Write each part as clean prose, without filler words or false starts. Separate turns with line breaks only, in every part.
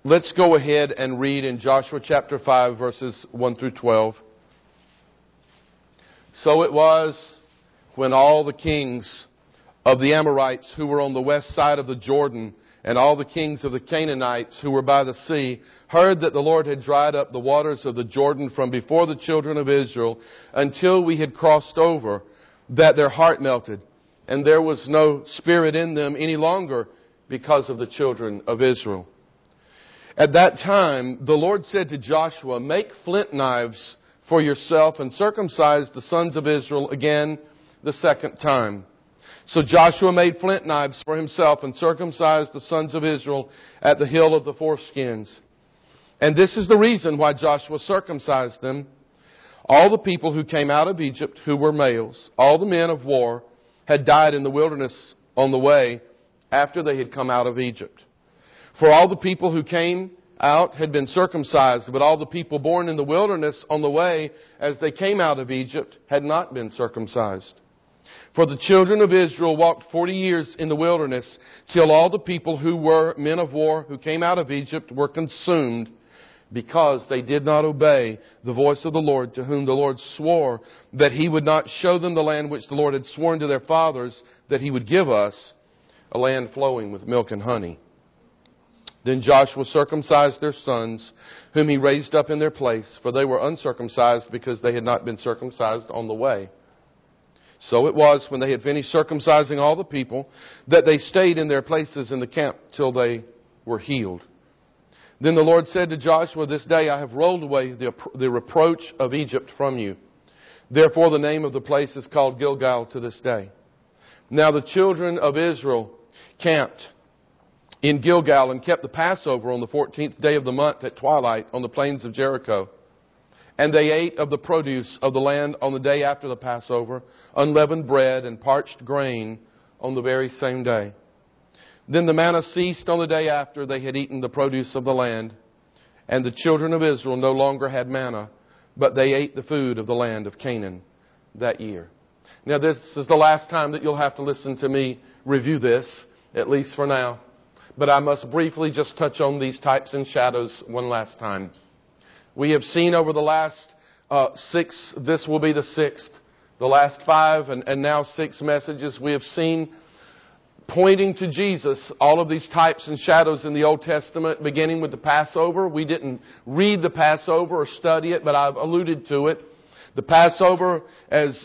Let's go ahead and read in Joshua chapter 5, verses 1 through 12. So it was when all the kings of the Amorites who were on the west side of the Jordan and all the kings of the Canaanites who were by the sea heard that the Lord had dried up the waters of the Jordan from before the children of Israel until we had crossed over, that their heart melted, and there was no spirit in them any longer because of the children of Israel. At that time, the Lord said to Joshua, "Make flint knives for yourself and circumcise the sons of Israel again the second time." So Joshua made flint knives for himself and circumcised the sons of Israel at the hill of the foreskins. And this is the reason why Joshua circumcised them. All the people who came out of Egypt who were males, all the men of war, had died in the wilderness on the way after they had come out of Egypt. For all the people who came out had been circumcised, but all the people born in the wilderness on the way as they came out of Egypt had not been circumcised. For the children of Israel walked 40 years in the wilderness till all the people who were men of war who came out of Egypt were consumed, because they did not obey the voice of the Lord, to whom the Lord swore that He would not show them the land which the Lord had sworn to their fathers that He would give us, a land flowing with milk and honey. Then Joshua circumcised their sons, whom he raised up in their place, for they were uncircumcised because they had not been circumcised on the way. So it was, when they had finished circumcising all the people, that they stayed in their places in the camp till they were healed. Then the Lord said to Joshua, "This day I have rolled away the reproach of Egypt from you." Therefore the name of the place is called Gilgal to this day. Now the children of Israel camped in Gilgal and kept the Passover on the 14th day of the month at twilight on the plains of Jericho. And they ate of the produce of the land on the day after the Passover, unleavened bread and parched grain on the very same day. Then the manna ceased on the day after they had eaten the produce of the land. And the children of Israel no longer had manna, but they ate the food of the land of Canaan that year. Now this is the last time that you'll have to listen to me review this, at least for now. But I must briefly just touch on these types and shadows one last time. We have seen over the last this will be the sixth, the last 5 and now 6 messages, we have seen pointing to Jesus, all of these types and shadows in the Old Testament, beginning with the Passover. We didn't read the Passover or study it, but I've alluded to it. The Passover, as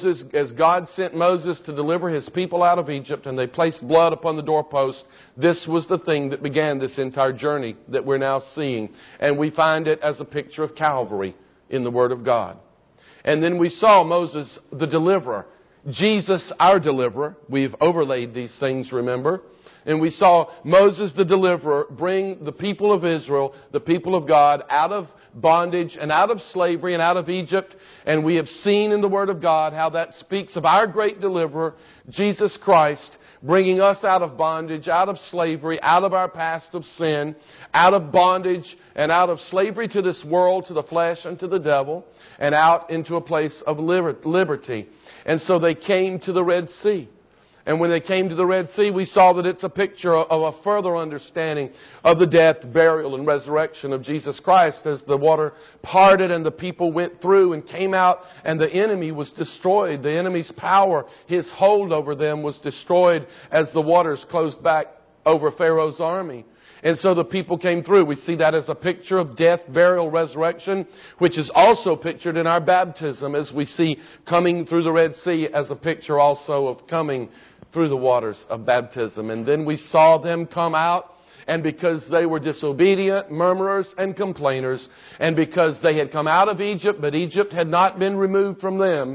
God sent Moses to deliver His people out of Egypt, and they placed blood upon the doorpost, this was the thing that began this entire journey that we're now seeing. And we find it as a picture of Calvary in the Word of God. And then we saw Moses, the deliverer. Jesus, our deliverer. We've overlaid these things, remember? And we saw Moses, the deliverer, bring the people of Israel, the people of God, out of bondage and out of slavery and out of Egypt. And we have seen in the Word of God how that speaks of our great deliverer, Jesus Christ, bringing us out of bondage, out of slavery, out of our past of sin, out of bondage and out of slavery to this world, to the flesh and to the devil, and out into a place of liberty. And so they came to the Red Sea. And when they came to the Red Sea, we saw that it's a picture of a further understanding of the death, burial, and resurrection of Jesus Christ, as the water parted and the people went through and came out, and the enemy was destroyed. The enemy's power, his hold over them, was destroyed as the waters closed back over Pharaoh's army. And so the people came through. We see that as a picture of death, burial, resurrection, which is also pictured in our baptism, as we see coming through the Red Sea as a picture also of coming through the waters of baptism. And then we saw them come out, and because they were disobedient, murmurers, and complainers, and because they had come out of Egypt, but Egypt had not been removed from them,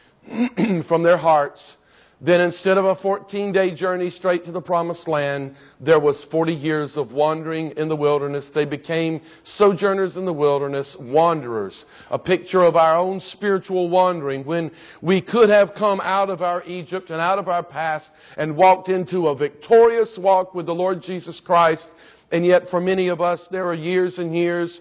from their hearts, then instead of a 14-day journey straight to the Promised Land, there was 40 years of wandering in the wilderness. They became sojourners in the wilderness, wanderers. A picture of our own spiritual wandering, when we could have come out of our Egypt and out of our past and walked into a victorious walk with the Lord Jesus Christ. And yet for many of us, there are years and years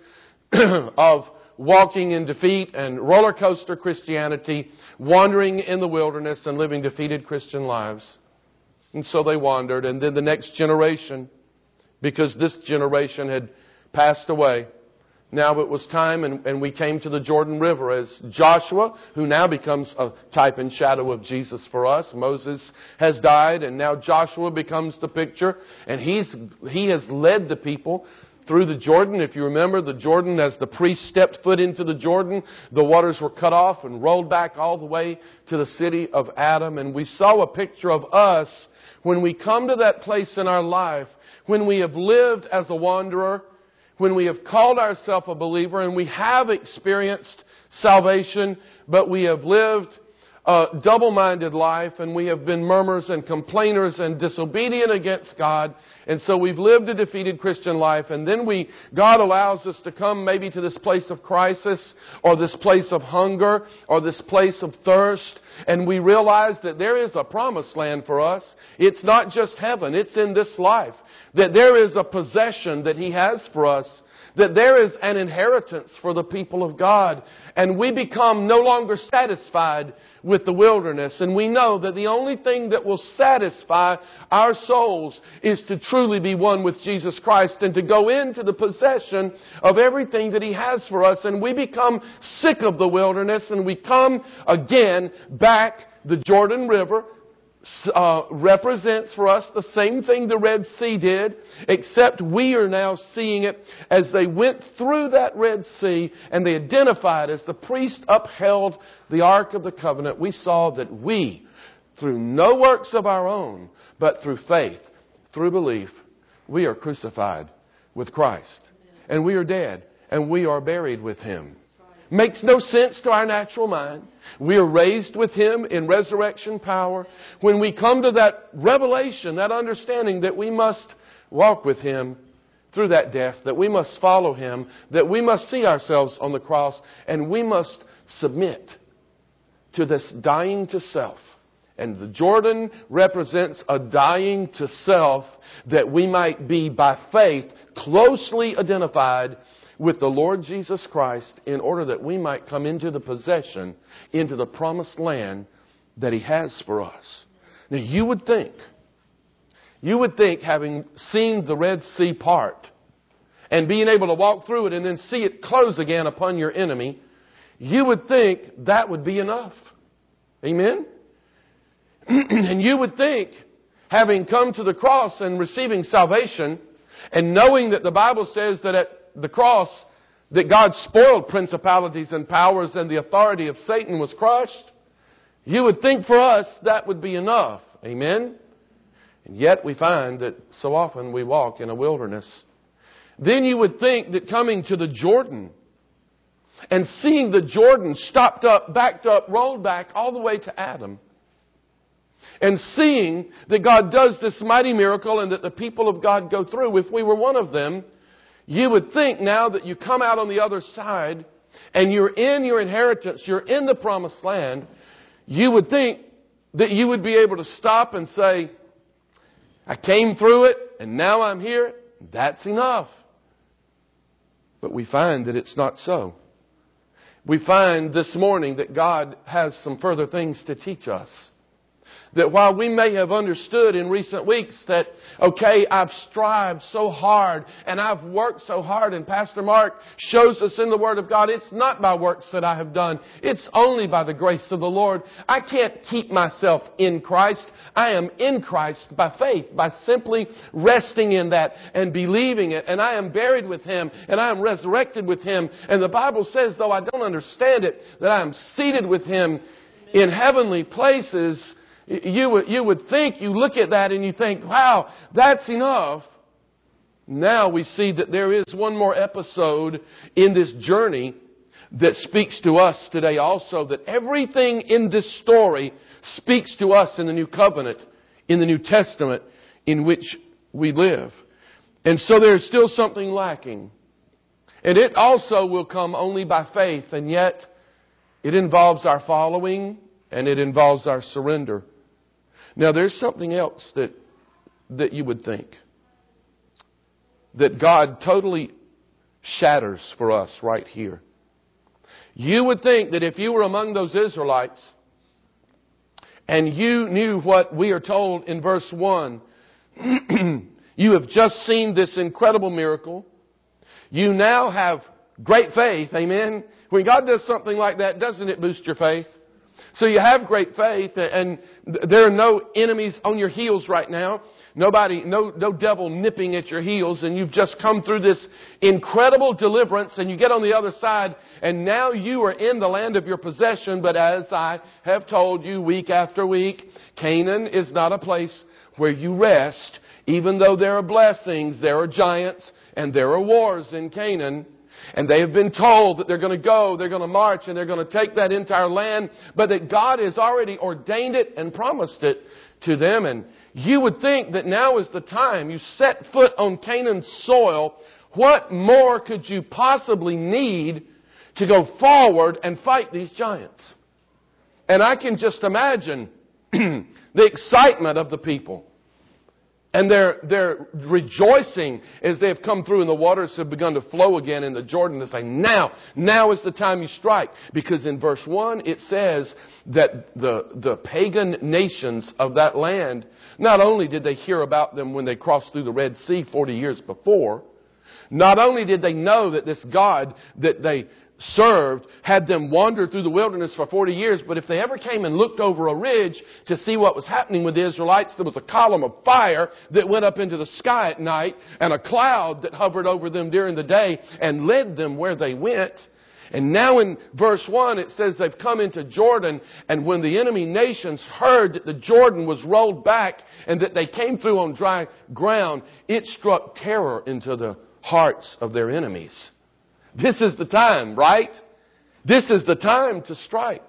of walking in defeat and roller coaster Christianity, wandering in the wilderness and living defeated Christian lives. And so they wandered. And then the next generation, because this generation had passed away. Now it was time, and we came to the Jordan River as Joshua, who now becomes a type and shadow of Jesus for us. Moses has died, and now Joshua becomes the picture. And he has led the people through the Jordan. If you remember, the Jordan, as the priest stepped foot into the Jordan, the waters were cut off and rolled back all the way to the city of Adam. And we saw a picture of us when we come to that place in our life, when we have lived as a wanderer, when we have called ourselves a believer and we have experienced salvation, but we have lived a double-minded life and we have been murmurers and complainers and disobedient against God. And so we've lived a defeated Christian life, and then God allows us to come maybe to this place of crisis or this place of hunger or this place of thirst, and we realize that there is a promised land for us. It's not just heaven, it's in this life. That there is a possession that He has for us. That there is an inheritance for the people of God. And we become no longer satisfied with the wilderness. And we know that the only thing that will satisfy our souls is to truly be one with Jesus Christ and to go into the possession of everything that He has for us. And we become sick of the wilderness and we come again back. The Jordan River represents for us the same thing the Red Sea did, except we are now seeing it as they went through that Red Sea and they identified as the priest upheld the Ark of the Covenant. We saw that we, through no works of our own, but through faith, through belief, we are crucified with Christ. And we are dead and we are buried with Him. Makes no sense to our natural mind. We are raised with Him in resurrection power. When we come to that revelation, that understanding that we must walk with Him through that death, that we must follow Him, that we must see ourselves on the cross, and we must submit to this dying to self. And the Jordan represents a dying to self that we might be by faith closely identified with the Lord Jesus Christ in order that we might come into the possession, into the promised land that He has for us. Now you would think, having seen the Red Sea part and being able to walk through it and then see it close again upon your enemy, you would think that would be enough. Amen? And you would think, having come to the cross and receiving salvation and knowing that the Bible says that at the cross, that God spoiled principalities and powers and the authority of Satan was crushed, you would think for us that would be enough. Amen? And yet we find that so often we walk in a wilderness. Then you would think that coming to the Jordan and seeing the Jordan stopped up, backed up, rolled back all the way to Adam, and seeing that God does this mighty miracle and that the people of God go through, if we were one of them, you would think now that you come out on the other side and you're in your inheritance, you're in the promised land, you would think that you would be able to stop and say, I came through it and now I'm here. That's enough. But we find that it's not so. We find this morning that God has some further things to teach us. That while we may have understood in recent weeks that, okay, I've strived so hard and I've worked so hard, and Pastor Mark shows us in the Word of God, it's not by works that I have done. It's only by the grace of the Lord. I can't keep myself in Christ. I am in Christ by faith, by simply resting in that and believing it. And I am buried with Him and I am resurrected with Him. And the Bible says, though I don't understand it, that I am seated with Him in heavenly places. You would think, you look at that and you think, wow, that's enough. Now we see that there is one more episode in this journey that speaks to us today also. That everything in this story speaks to us in the New Covenant, in the New Testament in which we live. And so there's still something lacking. And it also will come only by faith. And yet it involves our following and it involves our surrender. Now there's something else that you would think that God totally shatters for us right here. You would think that if you were among those Israelites and you knew what we are told in verse 1, you have just seen this incredible miracle. You now have great faith. Amen. When God does something like that, doesn't it boost your faith? So you have great faith, and there are no enemies on your heels right now. No devil nipping at your heels, and you've just come through this incredible deliverance, and you get on the other side, and now you are in the land of your possession. But as I have told you week after week, Canaan is not a place where you rest. Even though there are blessings, there are giants, and there are wars in Canaan. And they have been told that they're going to go, they're going to march, and they're going to take that entire land, but that God has already ordained it and promised it to them. And you would think that now is the time. You set foot on Canaan's soil. What more could you possibly need to go forward and fight these giants? And I can just imagine the excitement of the people. And they're rejoicing as they have come through and the waters have begun to flow again in the Jordan. They say, now is the time you strike. Because in verse 1 it says that the pagan nations of that land, not only did they hear about them when they crossed through the Red Sea 40 years before, not only did they know that this God that they served had them wander through the wilderness for 40 years, but if they ever came and looked over a ridge to see what was happening with the Israelites, there was a column of fire that went up into the sky at night and a cloud that hovered over them during the day and led them where they went. And now in verse 1 it says they've come into Jordan, and when the enemy nations heard that the Jordan was rolled back and that they came through on dry ground, it struck terror into the hearts of their enemies. This is the time, right? This is the time to strike.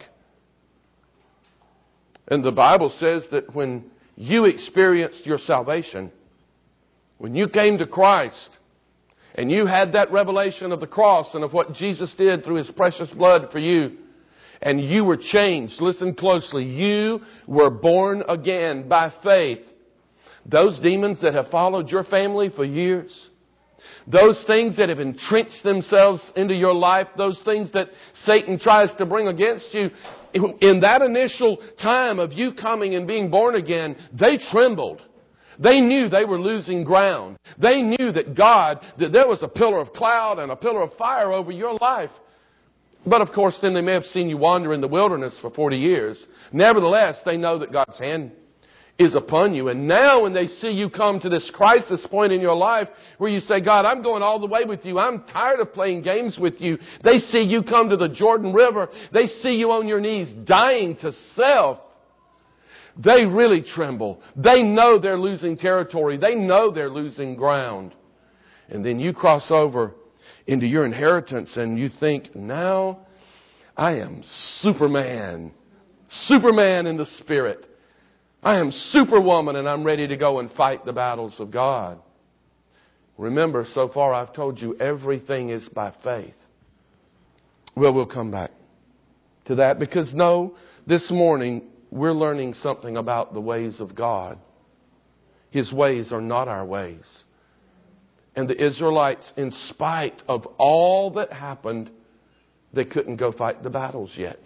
And the Bible says that when you experienced your salvation, when you came to Christ, and you had that revelation of the cross and of what Jesus did through His precious blood for you, and you were changed, listen closely, you were born again by faith. Those demons that have followed your family for years, those things that have entrenched themselves into your life, those things that Satan tries to bring against you, in that initial time of you coming and being born again, they trembled. They knew they were losing ground. They knew that that there was a pillar of cloud and a pillar of fire over your life. But of course, then they may have seen you wander in the wilderness for 40 years. Nevertheless, they know that God's hand is upon you. And now when they see you come to this crisis point in your life where you say, God, I'm going all the way with you. I'm tired of playing games with you. They see you come to the Jordan River. They see you on your knees dying to self. They really tremble. They know they're losing territory. They know they're losing ground. And then you cross over into your inheritance and you think, now I am Superman. Superman in the Spirit. I am Superwoman and I'm ready to go and fight the battles of God. Remember, so far I've told you everything is by faith. Well, we'll come back to that because this morning we're learning something about the ways of God. His ways are not our ways. And the Israelites, in spite of all that happened, they couldn't go fight the battles yet.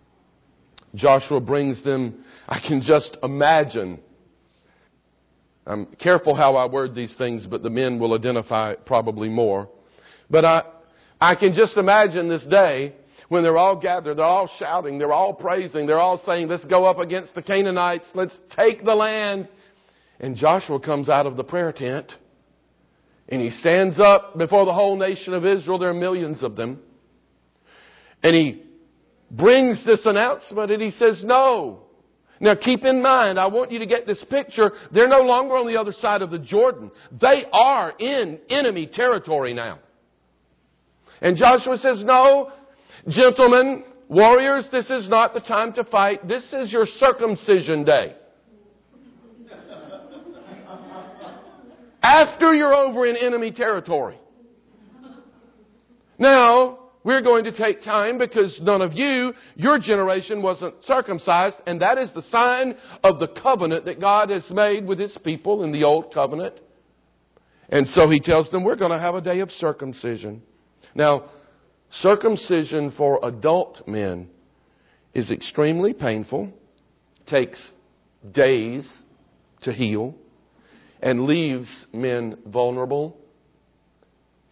Joshua brings them, I can just imagine. I'm careful how I word these things, but the men will identify it probably more. But I can just imagine this day when they're all gathered, they're all shouting, they're all praising, they're all saying, let's go up against the Canaanites, let's take the land. And Joshua comes out of the prayer tent and he stands up before the whole nation of Israel. There are millions of them. And he brings this announcement and he says, no. Now keep in mind, I want you to get this picture. They're no longer on the other side of the Jordan. They are in enemy territory now. And Joshua says, no, gentlemen, warriors, this is not the time to fight. This is your circumcision day. After you're over in enemy territory. Now, we're going to take time because none of your generation wasn't circumcised. And that is the sign of the covenant that God has made with His people in the Old Covenant. And so He tells them, we're going to have a day of circumcision. Now, circumcision for adult men is extremely painful, takes days to heal, and leaves men vulnerable,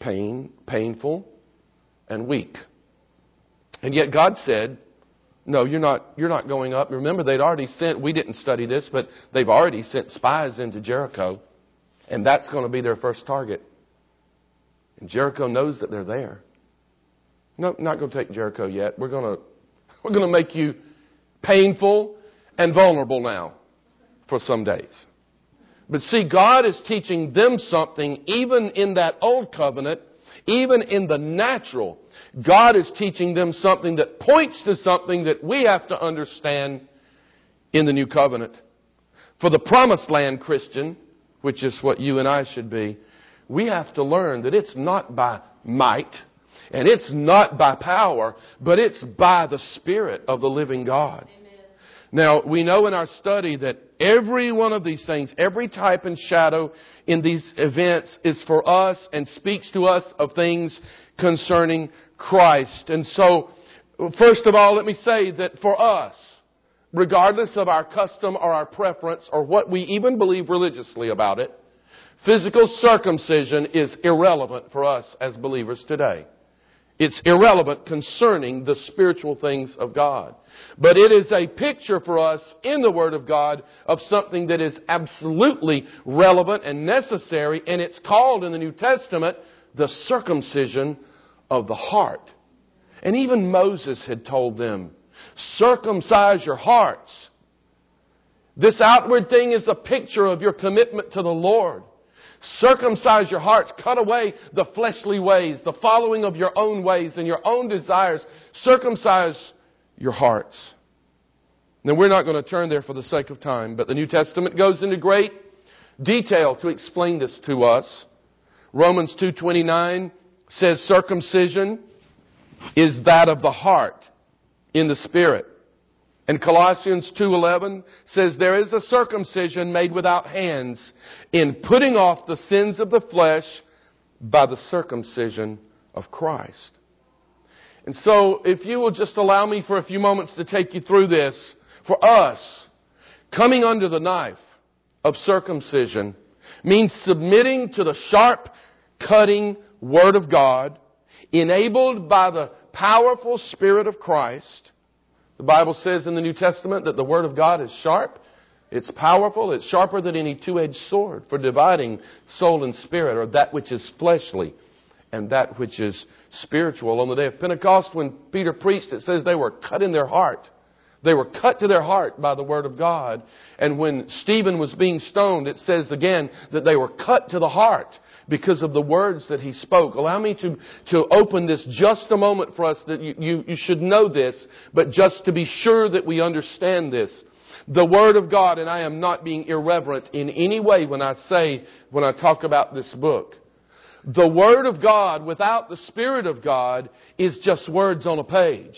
painful, and weak. And yet God said, no, you're not going up. Remember, they'd already sent, we didn't study this, but they've already sent spies into Jericho. And that's going to be their first target. And Jericho knows that they're there. No, not going to take Jericho yet. We're going to make you painful and vulnerable now for some days. But see, God is teaching them something even in that old covenant, even in the natural. God is teaching them something that points to something that we have to understand in the new covenant. For the promised land Christian, which is what you and I should be, we have to learn that it's not by might and it's not by power, but it's by the Spirit of the living God. Amen. Now, we know in our study that every one of these things, every type and shadow in these events is for us and speaks to us of things concerning Christ. And so, first of all, let me say that for us, regardless of our custom or our preference or what we even believe religiously about it, physical circumcision is irrelevant for us as believers today. It's irrelevant concerning the spiritual things of God. But it is a picture for us in the Word of God of something that is absolutely relevant and necessary, and it's called in the New Testament the circumcision of the heart. And even Moses had told them, circumcise your hearts. This outward thing is a picture of your commitment to the Lord. Circumcise your hearts. Cut away the fleshly ways, the following of your own ways and your own desires. Circumcise your hearts. Now, we're not going to turn there for the sake of time, but the New Testament goes into great detail to explain this to us. Romans 2:29 says circumcision is that of the heart in the Spirit. And Colossians 2:11 says there is a circumcision made without hands in putting off the sins of the flesh by the circumcision of Christ. And so if you will just allow me for a few moments to take you through this, for us, coming under the knife of circumcision means submitting to the sharp, cutting Word of God, enabled by the powerful Spirit of Christ. The Bible says in the New Testament that the Word of God is sharp, it's powerful, it's sharper than any two-edged sword for dividing soul and spirit, or that which is fleshly and that which is spiritual. On the day of Pentecost, when Peter preached, it says they were cut in their heart. They were cut to their heart by the Word of God. And when Stephen was being stoned, it says again that they were cut to the heart because of the words that he spoke. Allow me to open this just a moment for us that you should know this, but just to be sure that we understand this. The Word of God, and I am not being irreverent in any way when I talk about this book. The Word of God without the Spirit of God is just words on a page.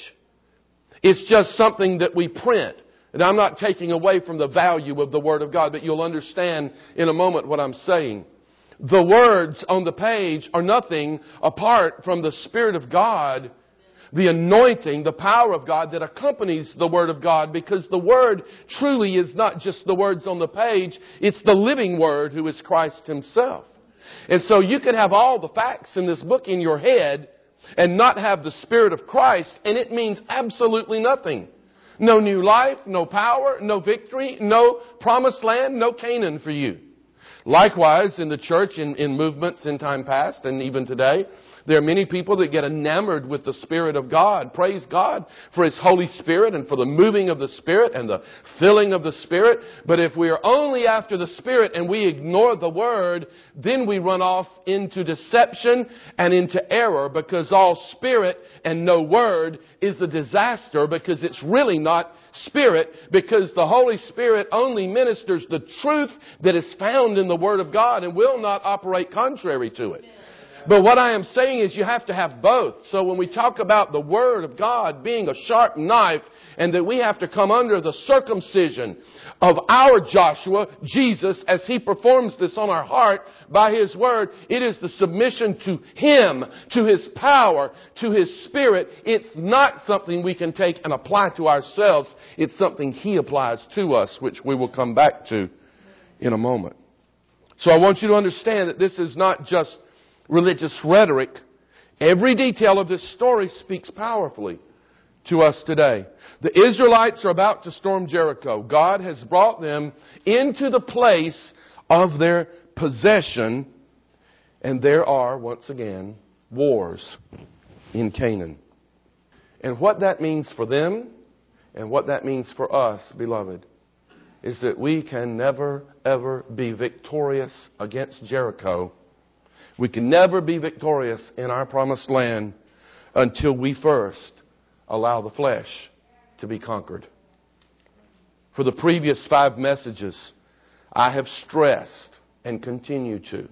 It's just something that we print. And I'm not taking away from the value of the Word of God, but you'll understand in a moment what I'm saying. The words on the page are nothing apart from the Spirit of God, the anointing, the power of God that accompanies the Word of God, because the Word truly is not just the words on the page, it's the living Word who is Christ Himself. And so you can have all the facts in this book in your head and not have the Spirit of Christ, and it means absolutely nothing. No new life, no power, no victory, no promised land, no Canaan for you. Likewise, in the church, in movements in time past and even today, there are many people that get enamored with the Spirit of God. Praise God for His Holy Spirit and for the moving of the Spirit and the filling of the Spirit. But if we are only after the Spirit and we ignore the Word, then we run off into deception and into error, because all Spirit and no Word is a disaster, because it's really not Spirit, because the Holy Spirit only ministers the truth that is found in the Word of God and will not operate contrary to it. But what I am saying is you have to have both. So when we talk about the Word of God being a sharp knife, and that we have to come under the circumcision of our Joshua, Jesus, as He performs this on our heart by His Word, it is the submission to Him, to His power, to His Spirit. It's not something we can take and apply to ourselves. It's something He applies to us, which we will come back to in a moment. So I want you to understand that this is not just religious rhetoric, every detail of this story speaks powerfully to us today. The Israelites are about to storm Jericho. God has brought them into the place of their possession, and there are, once again, wars in Canaan. And what that means for them and what that means for us, beloved, is that we can never, ever be victorious against Jericho. We can never be victorious in our promised land until we first allow the flesh to be conquered. For the previous 5 messages, I have stressed and continue to.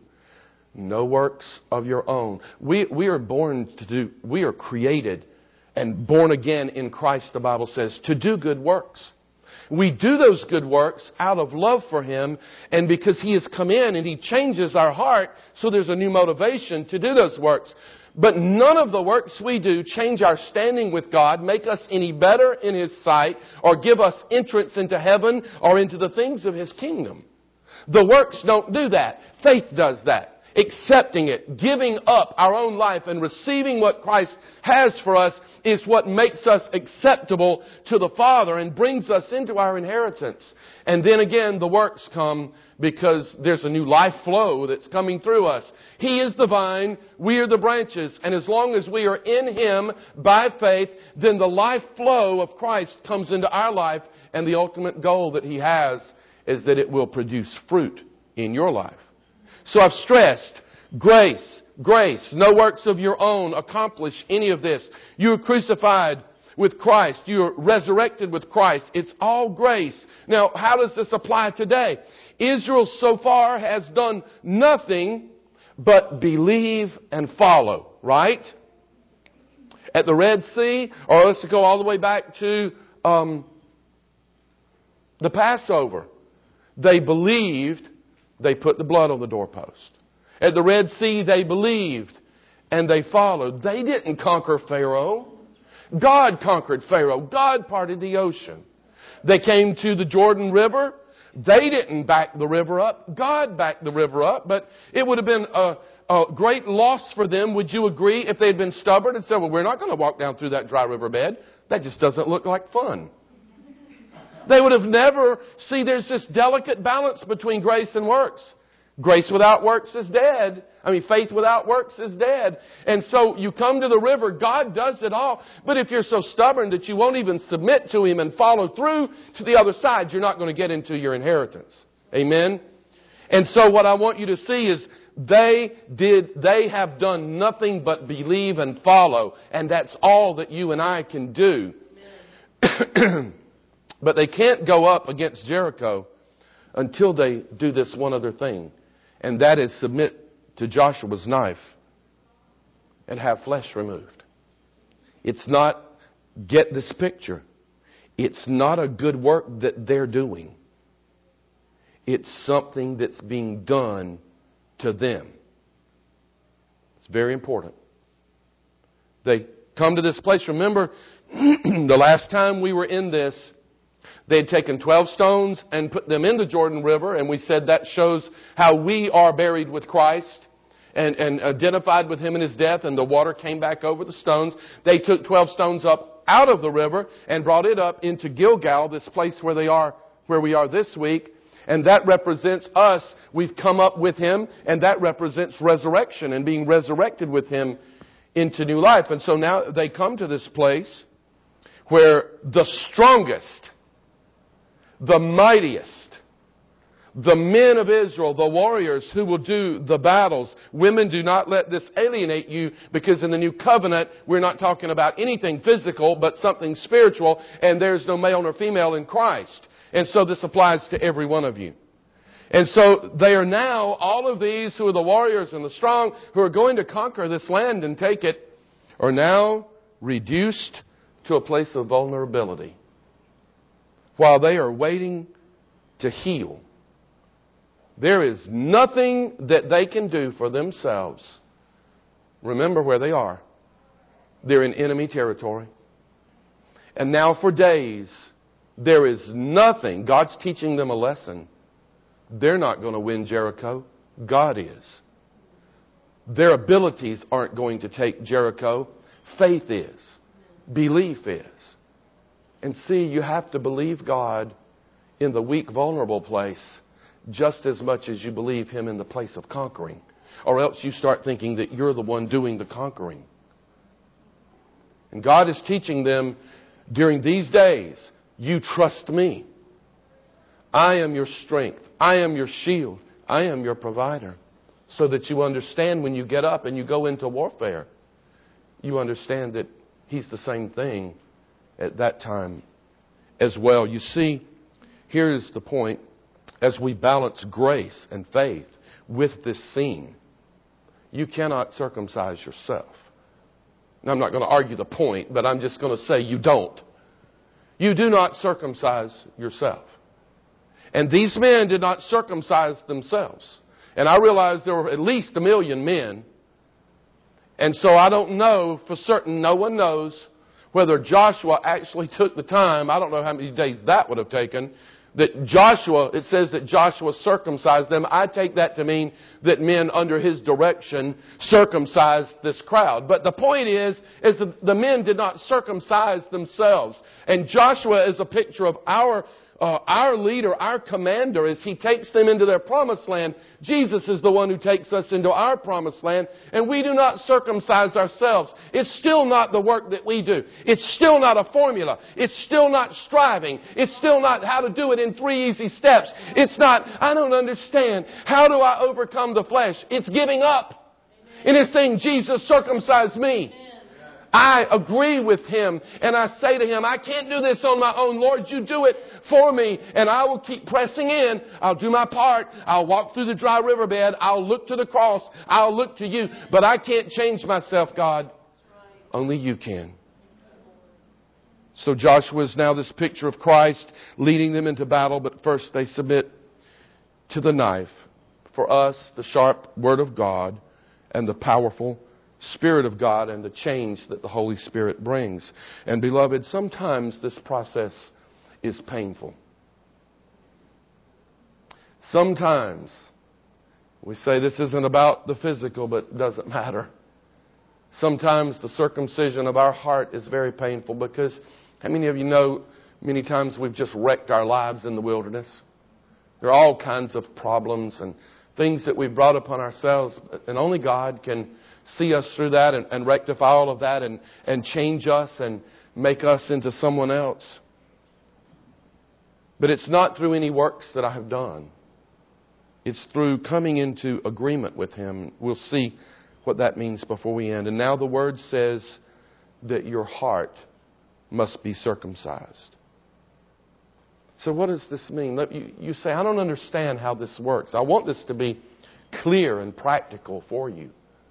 No works of your own. We are born to do, we are created and born again in Christ, the Bible says, to do good works. We do those good works out of love for Him and because He has come in and He changes our heart, so there's a new motivation to do those works. But none of the works we do change our standing with God, make us any better in His sight, or give us entrance into heaven or into the things of His kingdom. The works don't do that. Faith does that. Accepting it, giving up our own life and receiving what Christ has for us is what makes us acceptable to the Father and brings us into our inheritance. And then again, the works come because there's a new life flow that's coming through us. He is the vine, we are the branches. And as long as we are in Him by faith, then the life flow of Christ comes into our life. And the ultimate goal that He has is that it will produce fruit in your life. So I've stressed grace, grace. No works of your own accomplish any of this. You are crucified with Christ. You are resurrected with Christ. It's all grace. Now, how does this apply today? Israel so far has done nothing but believe and follow, right? At the Red Sea, or let's go all the way back to the Passover. They believed. They put the blood on the doorpost. At the Red Sea, they believed and they followed. They didn't conquer Pharaoh. God conquered Pharaoh. God parted the ocean. They came to the Jordan River. They didn't back the river up. God backed the river up. But it would have been a great loss for them, would you agree, if they'd been stubborn and said, well, we're not going to walk down through that dry riverbed. That just doesn't look like fun. They would have never... See, there's this delicate balance between grace and works. Grace without works is dead. Faith without works is dead. And so you come to the river, God does it all. But if you're so stubborn that you won't even submit to Him and follow through to the other side, you're not going to get into your inheritance. Amen? And so what I want you to see is they have done nothing but believe and follow. And that's all that you and I can do. But they can't go up against Jericho until they do this one other thing. And that is submit to Joshua's knife and have flesh removed. It's not, get this picture, it's not a good work that they're doing. It's something that's being done to them. It's very important. They come to this place. Remember, the last time we were in this, they had taken 12 stones and put them in the Jordan River, and we said that shows how we are buried with Christ and identified with Him in His death, and the water came back over the stones. They took 12 stones up out of the river and brought it up into Gilgal, this place where we are this week, and that represents us. We've come up with Him, and that represents resurrection and being resurrected with Him into new life. And so now they come to this place where the strongest, the mightiest, the men of Israel, the warriors who will do the battles. Women, do not let this alienate you, because in the new covenant, we're not talking about anything physical, but something spiritual, and there's no male nor female in Christ. And so this applies to every one of you. And so they are now, all of these who are the warriors and the strong, who are going to conquer this land and take it, are now reduced to a place of vulnerability. While they are waiting to heal, there is nothing that they can do for themselves. Remember where they are. They're in enemy territory. And now for days, there is nothing. God's teaching them a lesson. They're not going to win Jericho. God is. Their abilities aren't going to take Jericho. Faith is. Belief is. And see, you have to believe God in the weak, vulnerable place just as much as you believe Him in the place of conquering. Or else you start thinking that you're the one doing the conquering. And God is teaching them during these days, you trust me. I am your strength. I am your shield. I am your provider. So that you understand when you get up and you go into warfare, you understand that He's the same thing at that time as well. You see, here's the point. As we balance grace and faith with this scene, you cannot circumcise yourself. Now, I'm not going to argue the point, but I'm just going to say you don't. You do not circumcise yourself. And these men did not circumcise themselves. And I realized there were at least 1 million men. And so I don't know for certain, no one knows whether Joshua actually took the time, I don't know how many days that would have taken, that Joshua, it says that Joshua circumcised them. I take that to mean that men under his direction circumcised this crowd. But the point is that the men did not circumcise themselves. And Joshua is a picture of our leader, our commander, as he takes them into their promised land. Jesus is the one who takes us into our promised land, and we do not circumcise ourselves. It's still not the work that we do. It's still not a formula. It's still not striving. It's still not how to do it in 3 easy steps. It's not, I don't understand. How do I overcome the flesh? It's giving up. And it's saying, Jesus, circumcise me. I agree with Him, and I say to Him, I can't do this on my own. Lord, you do it for me, and I will keep pressing in. I'll do my part. I'll walk through the dry riverbed. I'll look to the cross. I'll look to you. But I can't change myself, God. Only you can. So Joshua is now this picture of Christ leading them into battle, but first they submit to the knife. For us, the sharp Word of God and the powerful Spirit of God and the change that the Holy Spirit brings. And beloved, sometimes this process is painful. Sometimes we say this isn't about the physical, but it doesn't matter. Sometimes the circumcision of our heart is very painful because how many of you know many times we've just wrecked our lives in the wilderness? There are all kinds of problems and things that we've brought upon ourselves, and only God can see us through that and rectify all of that and change us and make us into someone else. But it's not through any works that I have done. It's through coming into agreement with Him. We'll see what that means before we end. And now the Word says that your heart must be circumcised. So what does this mean? You say, I don't understand how this works. I want this to be clear and practical for you.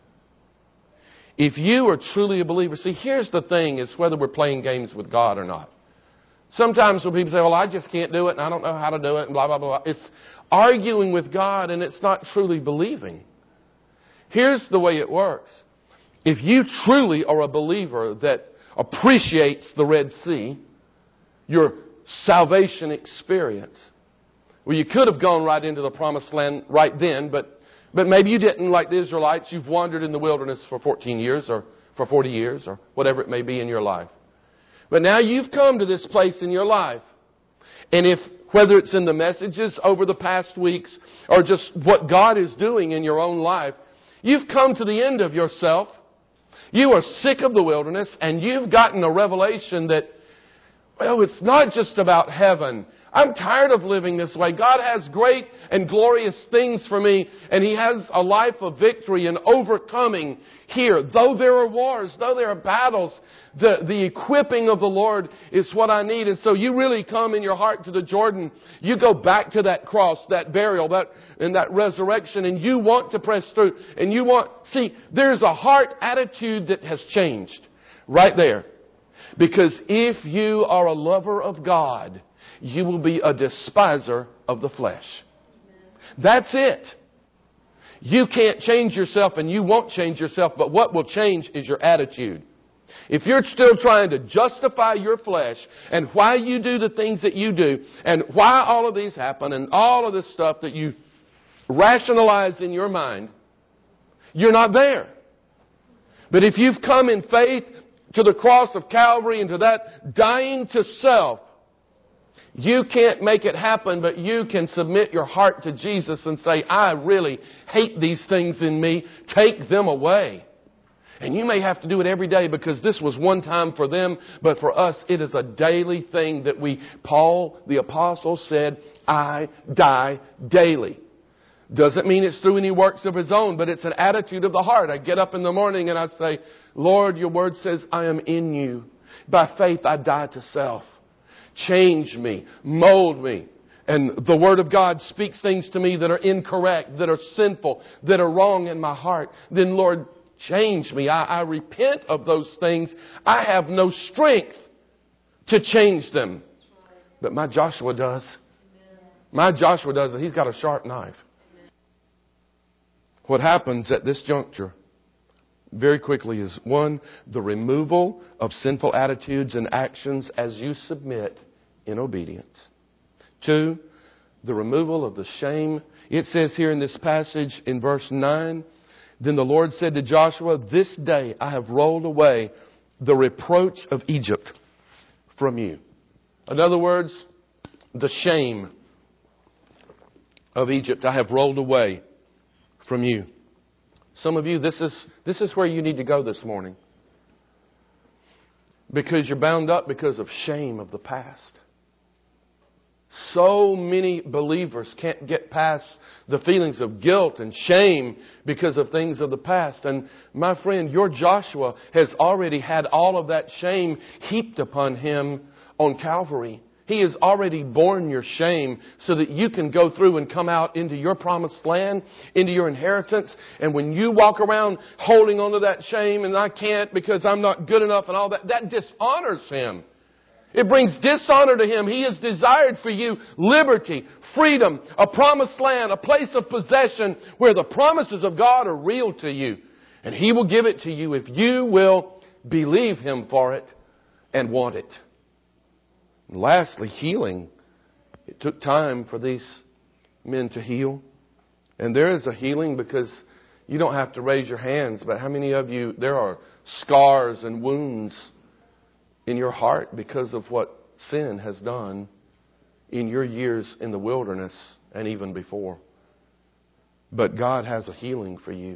If you are truly a believer, see, here's the thing, is whether we're playing games with God or not. Sometimes when people say, well, I just can't do it, and I don't know how to do it, and blah, blah, blah. It's arguing with God, and it's not truly believing. Here's the way it works. If you truly are a believer that appreciates the Red Sea, your salvation experience, well, you could have gone right into the promised land right then, but maybe you didn't, like the Israelites. You've wandered in the wilderness for 14 years or for 40 years or whatever it may be in your life. But now you've come to this place in your life. And whether it's in the messages over the past weeks or just what God is doing in your own life, you've come to the end of yourself. You are sick of the wilderness and you've gotten a revelation that, well, it's not just about heaven. I'm tired of living this way. God has great and glorious things for me, and He has a life of victory and overcoming here. Though there are wars, though there are battles, the equipping of the Lord is what I need. And so you really come in your heart to the Jordan. You go back to that cross, that burial, and that resurrection, and you want to press through. And see, there's a heart attitude that has changed right there. Because if you are a lover of God, you will be a despiser of the flesh. That's it. You can't change yourself and you won't change yourself, but what will change is your attitude. If you're still trying to justify your flesh and why you do the things that you do and why all of these happen and all of this stuff that you rationalize in your mind, you're not there. But if you've come in faith to the cross of Calvary and to that dying to self, you can't make it happen, but you can submit your heart to Jesus and say, I really hate these things in me. Take them away. And you may have to do it every day, because this was one time for them, but for us it is a daily thing that Paul the Apostle said, I die daily. Doesn't mean it's through any works of his own, but it's an attitude of the heart. I get up in the morning and I say, Lord, your word says I am in you. By faith I die to self. Change me, mold me. And the Word of God speaks things to me that are incorrect, that are sinful, that are wrong in my heart. Then, Lord, change me. I repent of those things. I have no strength to change them. But my Joshua does. My Joshua does, and he's got a sharp knife. What happens at this juncture very quickly is, 1, the removal of sinful attitudes and actions as you submit in obedience. 2, the removal of the shame. It says here in this passage in verse 9, then the Lord said to Joshua, this day I have rolled away the reproach of Egypt from you. In other words, the shame of Egypt I have rolled away from you. Some of you, this is where you need to go this morning. Because you're bound up because of shame of the past. So many believers can't get past the feelings of guilt and shame because of things of the past. And my friend, your Joshua has already had all of that shame heaped upon him on Calvary. He has already borne your shame so that you can go through and come out into your promised land, into your inheritance. And when you walk around holding on to that shame, and I can't because I'm not good enough and all that, that dishonors Him. It brings dishonor to Him. He has desired for you liberty, freedom, a promised land, a place of possession where the promises of God are real to you. And He will give it to you if you will believe Him for it and want it. And lastly, healing. It took time for these men to heal. And there is a healing because you don't have to raise your hands, but how many of you, there are scars and wounds in your heart because of what sin has done in your years in the wilderness and even before. But God has a healing for you.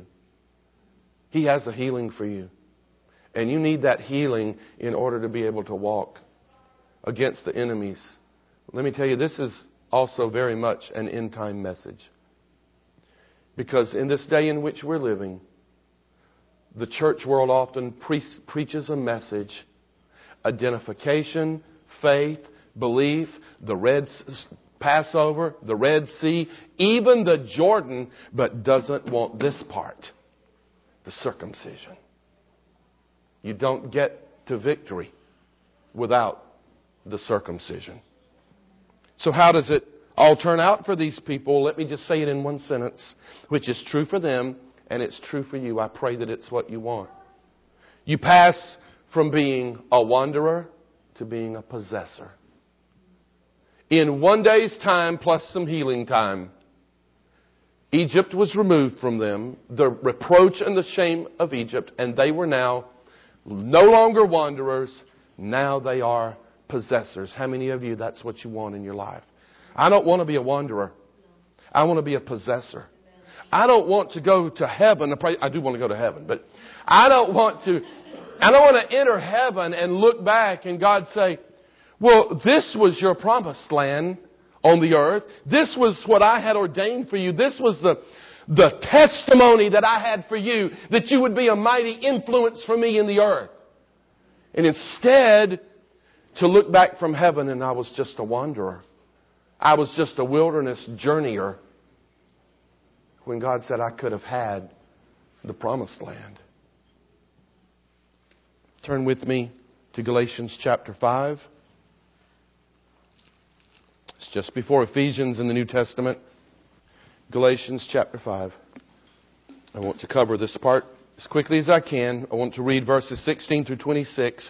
He has a healing for you. And you need that healing in order to be able to walk against the enemies. Let me tell you, this is also very much an end time message. Because in this day in which we're living, the church world often preaches a message: identification, faith, belief, the Red Passover, the Red Sea, even the Jordan, but doesn't want this part, the circumcision. You don't get to victory without the circumcision. So how does it all turn out for these people? Let me just say it in one sentence, which is true for them and it's true for you. I pray that it's what you want. You pass from being a wanderer to being a possessor. In one day's time plus some healing time, Egypt was removed from them, the reproach and the shame of Egypt, and they were now no longer wanderers. Now they are possessors. How many of you, that's what you want in your life? I don't want to be a wanderer. I want to be a possessor. I don't want to go to heaven. I do want to go to heaven, but I don't want to enter heaven and look back and God say, well, this was your promised land on the earth. This was what I had ordained for you. This was the testimony that I had for you, that you would be a mighty influence for me in the earth. And instead, to look back from heaven and I was just a wanderer. I was just a wilderness journeyer. When God said I could have had the promised land. Turn with me to Galatians chapter 5. It's just before Ephesians in the New Testament. Galatians chapter 5. I want to cover this part as quickly as I can. I want to read verses 16 through 26.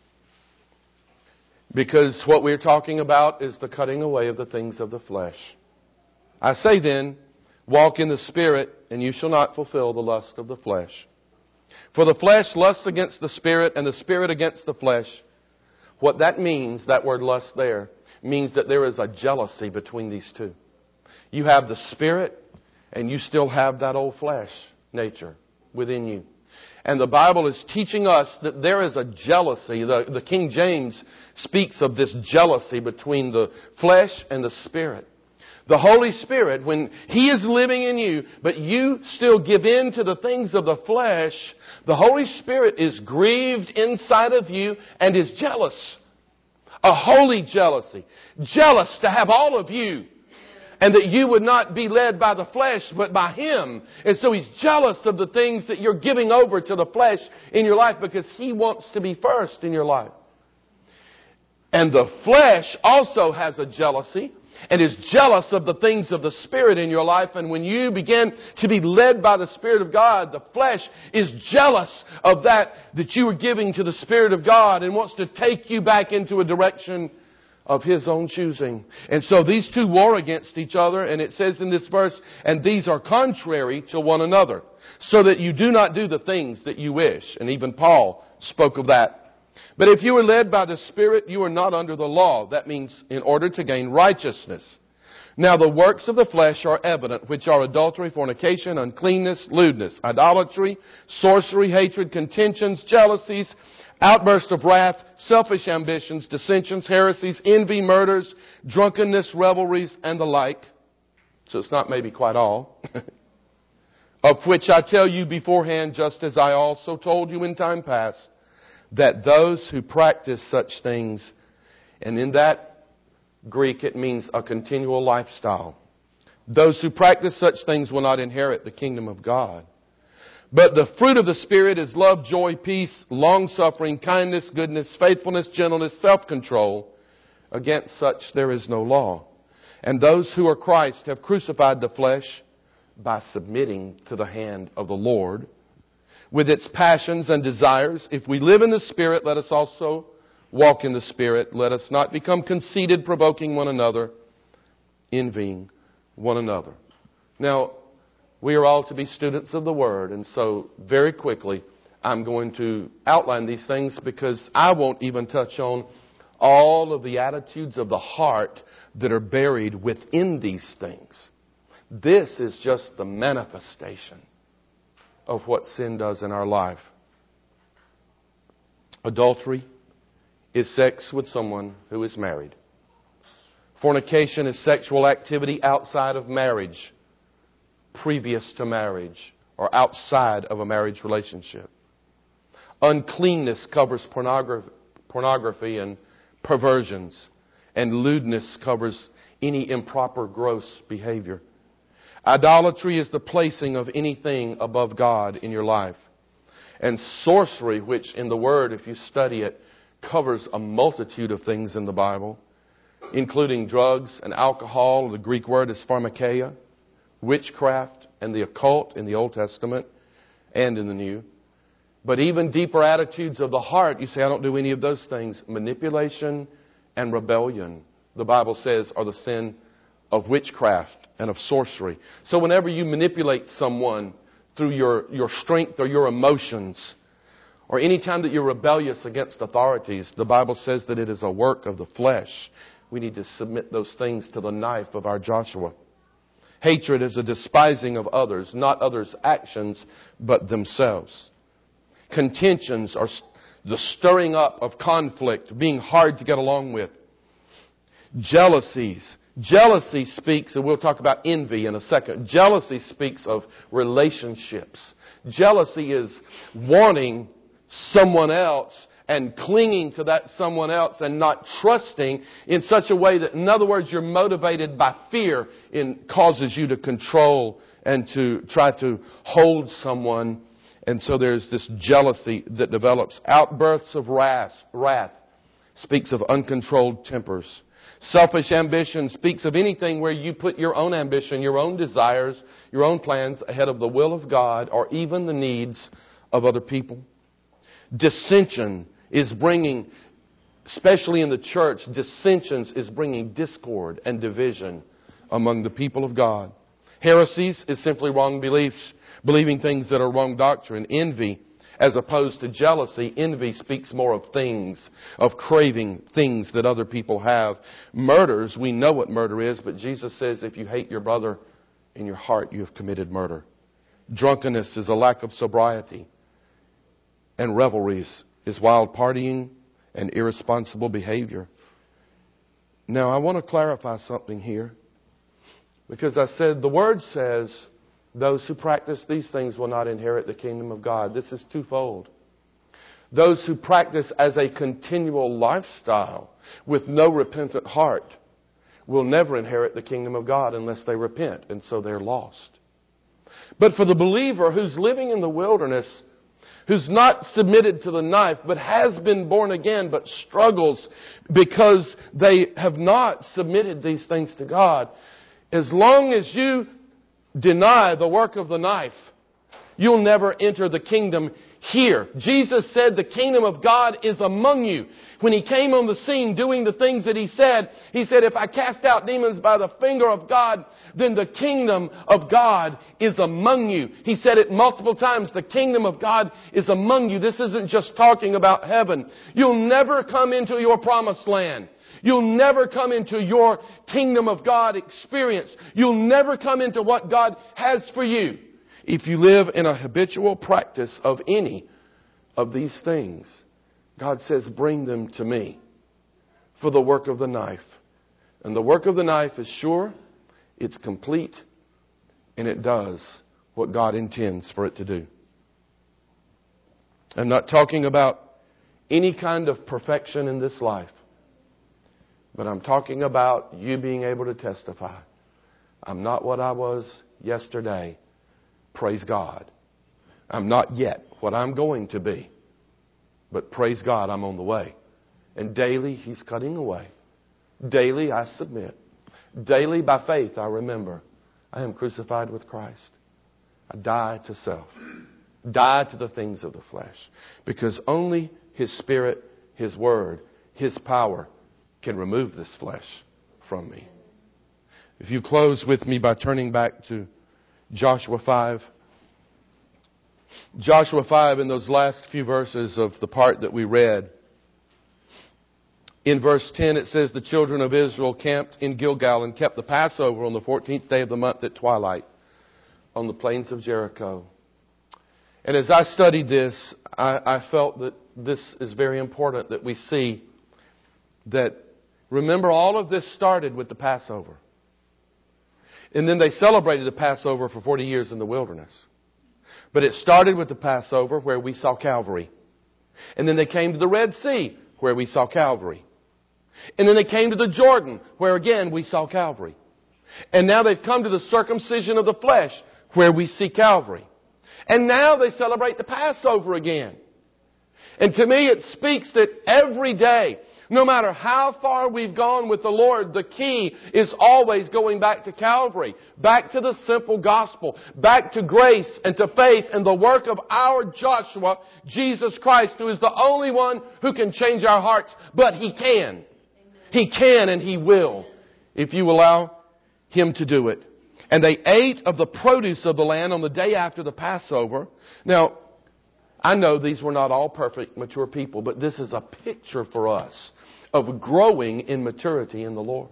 Because what we're talking about is the cutting away of the things of the flesh. I say then, Walk in the Spirit, and you shall not fulfill the lust of the flesh. For the flesh lusts against the Spirit, and the Spirit against the flesh. What that means, that word lust there, means that there is a jealousy between these two. You have the Spirit, and you still have that old flesh nature within you. And the Bible is teaching us that there is a jealousy. The King James speaks of this jealousy between the flesh and the Spirit. The Holy Spirit, when He is living in you, but you still give in to the things of the flesh, the Holy Spirit is grieved inside of you and is jealous. A holy jealousy. Jealous to have all of you. And that you would not be led by the flesh, but by Him. And so He's jealous of the things that you're giving over to the flesh in your life because He wants to be first in your life. And the flesh also has a jealousy and is jealous of the things of the Spirit in your life. And when you begin to be led by the Spirit of God, the flesh is jealous of that you are giving to the Spirit of God and wants to take you back into a direction of His own choosing. And so these two war against each other, and it says in this verse, and these are contrary to one another, so that you do not do the things that you wish. And even Paul spoke of that. But if you are led by the Spirit, you are not under the law. That means in order to gain righteousness. Now the works of the flesh are evident, which are adultery, fornication, uncleanness, lewdness, idolatry, sorcery, hatred, contentions, jealousies, outburst of wrath, selfish ambitions, dissensions, heresies, envy, murders, drunkenness, revelries, and the like. So it's not maybe quite all. Of which I tell you beforehand, just as I also told you in time past, that those who practice such things, and in that Greek it means a continual lifestyle, those who practice such things will not inherit the kingdom of God. But the fruit of the Spirit is love, joy, peace, long-suffering, kindness, goodness, faithfulness, gentleness, self-control. Against such there is no law. And those who are Christ have crucified the flesh by submitting to the hand of the Lord with its passions and desires. If we live in the Spirit, let us also walk in the Spirit. Let us not become conceited, provoking one another, envying one another. Now, we are all to be students of the Word, and so very quickly I'm going to outline these things because I won't even touch on all of the attitudes of the heart that are buried within these things. This is just the manifestation of what sin does in our life. Adultery is sex with someone who is married. Fornication is sexual activity outside of marriage, previous to marriage, or outside of a marriage relationship. Uncleanness covers pornography and perversions, and lewdness covers any improper, gross behavior. Idolatry is the placing of anything above God in your life. And sorcery, which in the Word, if you study it, covers a multitude of things in the Bible, including drugs and alcohol. The Greek word is pharmakeia. Witchcraft and the occult in the Old Testament and in the New. But even deeper attitudes of the heart, you say, I don't do any of those things. Manipulation and rebellion, the Bible says, are the sin of witchcraft and of sorcery. So whenever you manipulate someone through your strength or your emotions, or any time that you're rebellious against authorities, the Bible says that it is a work of the flesh. We need to submit those things to the knife of our Joshua. Hatred is a despising of others, not others' actions, but themselves. Contentions are the stirring up of conflict, being hard to get along with. Jealousies. Jealousy speaks, and we'll talk about envy in a second. Jealousy speaks of relationships. Jealousy is wanting someone else and clinging to that someone else and not trusting in such a way that, in other words, you're motivated by fear and causes you to control and to try to hold someone. And so there's this jealousy that develops. Outbursts of wrath speaks of uncontrolled tempers. Selfish ambition speaks of anything where you put your own ambition, your own desires, your own plans ahead of the will of God or even the needs of other people. Dissension is bringing, especially in the church, dissensions is bringing discord and division among the people of God. Heresies is simply wrong beliefs, believing things that are wrong doctrine. Envy, as opposed to jealousy, envy speaks more of things, of craving things that other people have. Murders, we know what murder is, but Jesus says if you hate your brother in your heart, you have committed murder. Drunkenness is a lack of sobriety. And revelries is wild partying and irresponsible behavior. Now, I want to clarify something here. Because I said, the Word says, those who practice these things will not inherit the kingdom of God. This is twofold. Those who practice as a continual lifestyle with no repentant heart will never inherit the kingdom of God unless they repent, and so they're lost. But for the believer who's living in the wilderness, who's not submitted to the knife, but has been born again, but struggles because they have not submitted these things to God, as long as you deny the work of the knife, you'll never enter the kingdom here. Jesus said the kingdom of God is among you. When He came on the scene doing the things that He said, if I cast out demons by the finger of God, then the kingdom of God is among you. He said it multiple times. The kingdom of God is among you. This isn't just talking about heaven. You'll never come into your promised land. You'll never come into your kingdom of God experience. You'll never come into what God has for you if you live in a habitual practice of any of these things. God says, bring them to me for the work of the knife. And the work of the knife is sure, it's complete, and it does what God intends for it to do. I'm not talking about any kind of perfection in this life. But I'm talking about you being able to testify. I'm not what I was yesterday. Praise God. I'm not yet what I'm going to be. But praise God, I'm on the way. And daily, He's cutting away. Daily, I submit. Daily, by faith, I remember I am crucified with Christ. I die to self. Die to the things of the flesh. Because only His Spirit, His Word, His power can remove this flesh from me. If you close with me by turning back to Joshua 5. Joshua 5, in those last few verses of the part that we read. In verse 10 it says, the children of Israel camped in Gilgal and kept the Passover on the 14th day of the month at twilight on the plains of Jericho. And as I studied this, I felt that this is very important that we see that, remember, all of this started with the Passover. And then they celebrated the Passover for 40 years in the wilderness. But it started with the Passover where we saw Calvary. And then they came to the Red Sea where we saw Calvary. And then they came to the Jordan where again we saw Calvary. And now they've come to the circumcision of the flesh where we see Calvary. And now they celebrate the Passover again. And to me it speaks that every day, no matter how far we've gone with the Lord, the key is always going back to Calvary, back to the simple gospel, back to grace and to faith and the work of our Joshua, Jesus Christ, who is the only one who can change our hearts. But He can. He can and He will, if you allow Him to do it. And they ate of the produce of the land on the day after the Passover. Now, I know these were not all perfect, mature people, but this is a picture for us of growing in maturity in the Lord.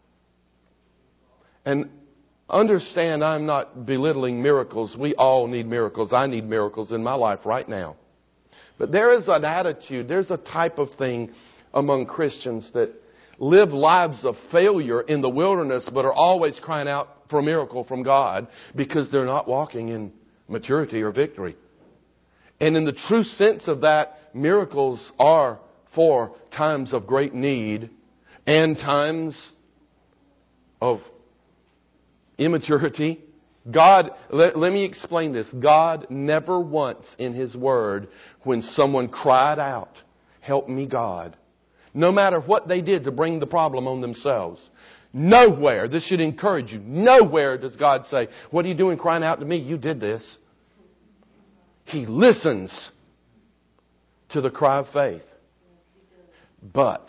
And understand, I'm not belittling miracles. We all need miracles. I need miracles in my life right now. But there is an attitude, there's a type of thing among Christians that live lives of failure in the wilderness, but are always crying out for a miracle from God because they're not walking in maturity or victory. And in the true sense of that, miracles are for times of great need and times of immaturity. God, let me explain this. God never once in His Word, when someone cried out, "Help me, God," no matter what they did to bring the problem on themselves, nowhere, this should encourage you, nowhere does God say, "What are you doing crying out to me? You did this." He listens to the cry of faith. But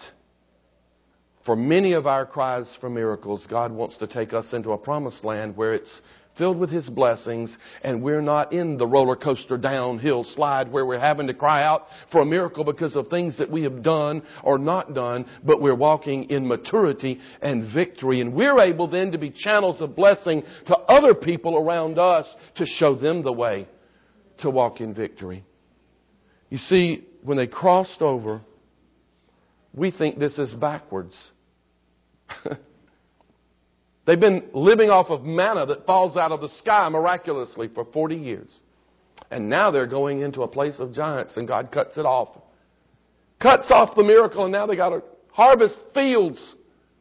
for many of our cries for miracles, God wants to take us into a promised land where it's filled with His blessings, and we're not in the roller coaster downhill slide where we're having to cry out for a miracle because of things that we have done or not done, but we're walking in maturity and victory. And we're able then to be channels of blessing to other people around us to show them the way to walk in victory. You see, when they crossed over, we think this is backwards. They've been living off of manna that falls out of the sky miraculously for 40 years. And now they're going into a place of giants, and God cuts it off. Cuts off the miracle, and now they got to harvest fields.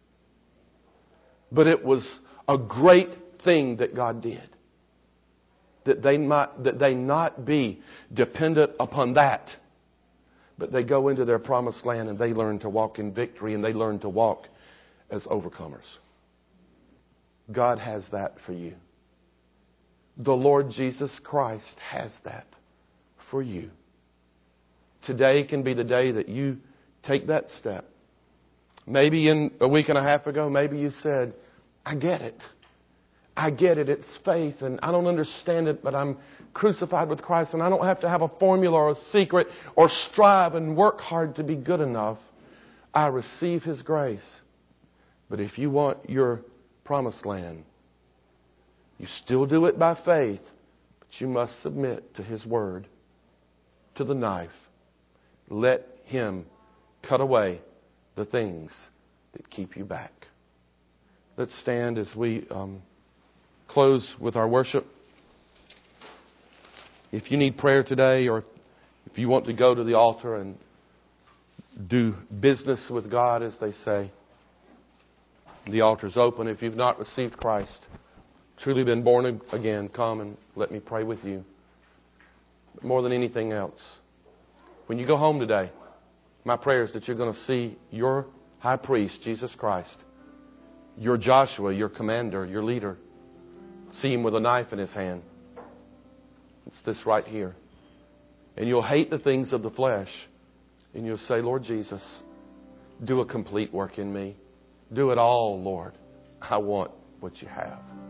But it was a great thing that God did. That they not be dependent upon that. But they go into their promised land and they learn to walk in victory, and they learn to walk as overcomers. God has that for you. The Lord Jesus Christ has that for you. Today can be the day that you take that step. Maybe in a week and a half ago, maybe you said, I get it. I get it. It's faith, and I don't understand it, but I'm crucified with Christ, and I don't have to have a formula or a secret or strive and work hard to be good enough. I receive His grace. But if you want your promised land, you still do it by faith, but you must submit to His Word, to the knife. Let Him cut away the things that keep you back. Let's stand as we close with our worship. If you need prayer today, or if you want to go to the altar and do business with God, as they say, the altar's open. If you've not received Christ, truly been born again, come and let me pray with you. But more than anything else, when you go home today, my prayer is that you're going to see your high priest, Jesus Christ, your Joshua, your commander, your leader. See Him with a knife in His hand. It's this right here. And you'll hate the things of the flesh. And you'll say, Lord Jesus, do a complete work in me. Do it all, Lord. I want what you have.